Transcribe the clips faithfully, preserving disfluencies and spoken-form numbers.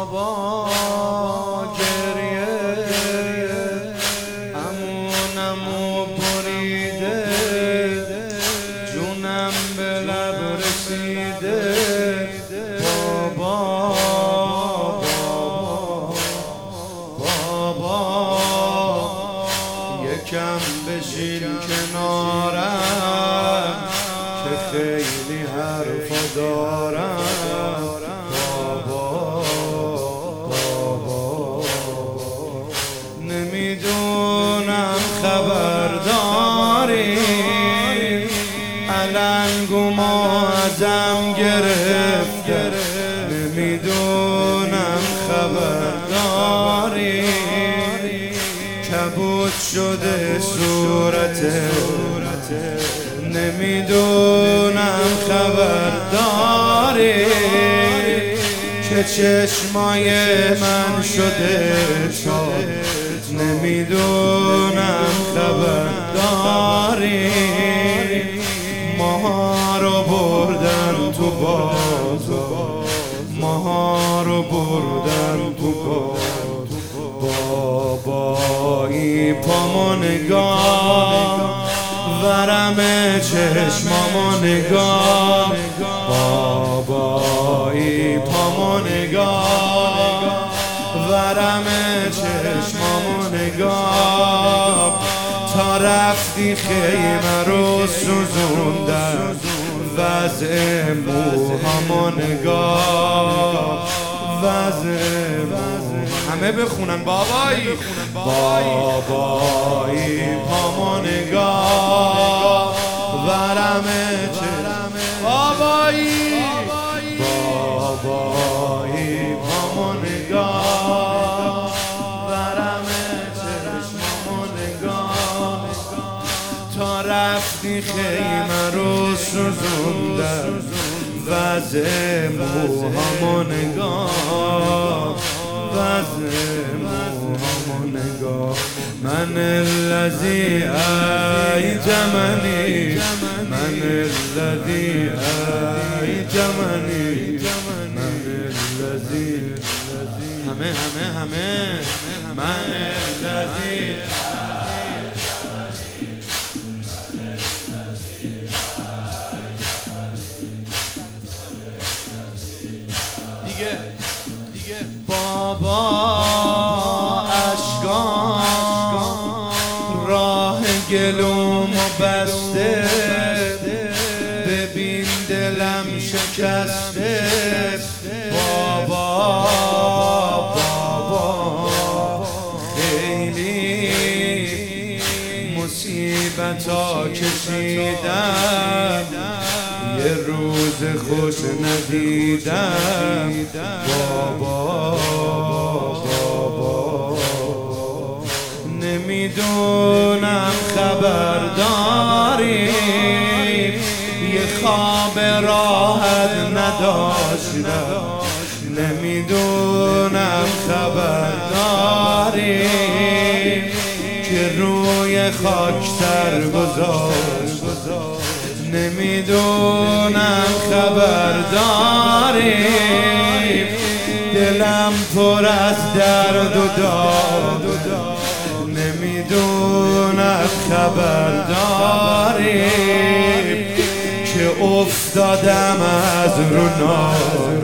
بابا گریه امونمو بریده، جونم به لب رسیده. بابا بابا بابا یکم بشین کنارم که خیلی حرفا دارم. نمیدونم خبرداری علنگومو ازم گرفته، نمیدونم خبرداری کبود شده صورته، نمیدونم خبرداری که چشمای من شده شاد، نمیدونم خبرداری ماها رو بردن تو بازار، ماها رو بردن تو بازار. بابایی پامو نگاه ورم چشمامو نگاه، بابایی پامو نگاه ورم چشمامو نگاه. تا رفتی خیمه رو سوزوندم، وضع موهامو نگاه، وضع همه بخونن. بابایی بابایی پامو نگاه ورم چشم، بابایی بابایی پامو نگاه ورم چشمامو نگاه. تا رفتی خیمه رو سوزوندم، وضع موهامو نگاه، وضع موهامو نگاه. من الذی ایتمنی، من الذی ایتمنی، من الذی همه همه همه من الذی دیگه دیگه. بابا اشکان راه گلومو بسته، ببین دلم شکسته. بابا بابا خیلی مصیبتا کشیدم، یه روز خوش ندیدم. بابا بابا نمیدونم خبرداری یه خواب راحت نداشتم، نمیدونم خبرداری که روی خاکستر گذاشت، نمیدونم خبرداری دلم پر از درد و داد، نمیدونم خبرداری که افتادم از رو نار،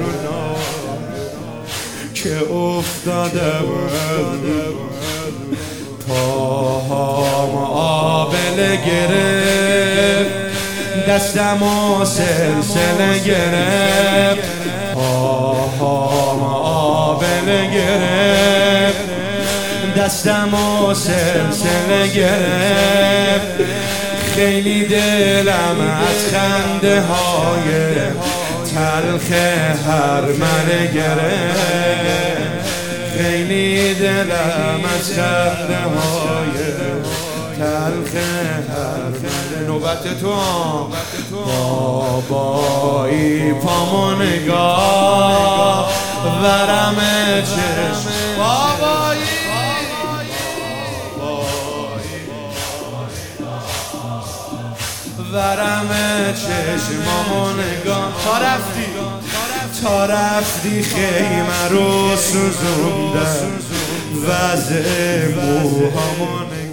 که افتادم از رو پاهام آبله گرفت، دستمو سلسله گرفت، پاهام آبله گرفت، دستمو سلسله گرفت. خیلی دلم از خنده های تلخ هرمله گرفت، خیلی دلم از خنده های تلخ هرمله. نوبت تو بابایی پامو نگاه ورم چشم، بابایی ورم چشمامو نگاه. تا رفتی تا رفتی خیمه رو سوزوندم وضع موهامو